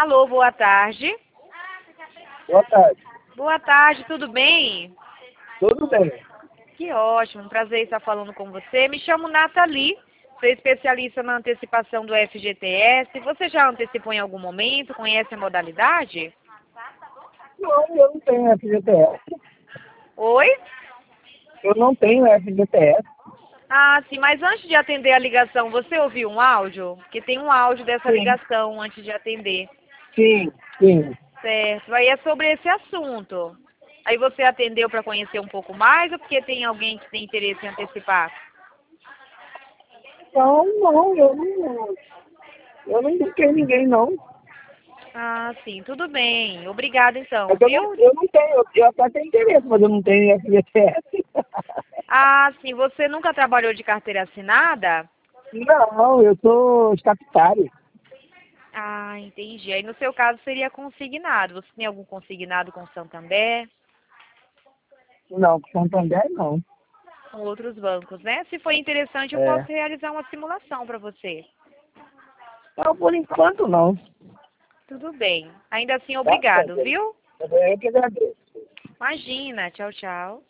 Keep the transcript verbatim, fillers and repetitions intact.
Alô, boa tarde. Boa tarde. Boa tarde, tudo bem? Tudo bem? Que ótimo, um prazer estar falando com você. Me chamo Nathalie, sou especialista na antecipação do F G T S. Você já antecipou em algum momento? Conhece a modalidade? Não, eu não tenho F G T S. Oi? Eu não tenho F G T S. Ah, sim, mas antes de atender a ligação, você ouviu um áudio? Porque tem um áudio dessa Sim. ligação antes de atender. Sim, sim. Certo, aí é sobre esse assunto. Aí você atendeu para conhecer um pouco mais ou porque tem alguém que tem interesse em antecipar? Então, não, eu não, eu não indiquei ninguém, não. Ah, sim, tudo bem. Obrigada então, Mas eu não, viu? eu não tenho, eu até tenho interesse, mas eu não tenho F G T S. Ah, sim, você nunca trabalhou de carteira assinada? Não, eu sou estatutário. Ah, entendi. Aí no seu caso seria consignado. Você tem algum consignado com Santander, Não, com Santander não. com outros bancos, né? Se for interessante, eu posso É. realizar uma simulação para você. Não, por enquanto não. Tudo bem. Ainda assim, Tá obrigado, certo. viu? Eu que agradeço. Imagina. Tchau, tchau.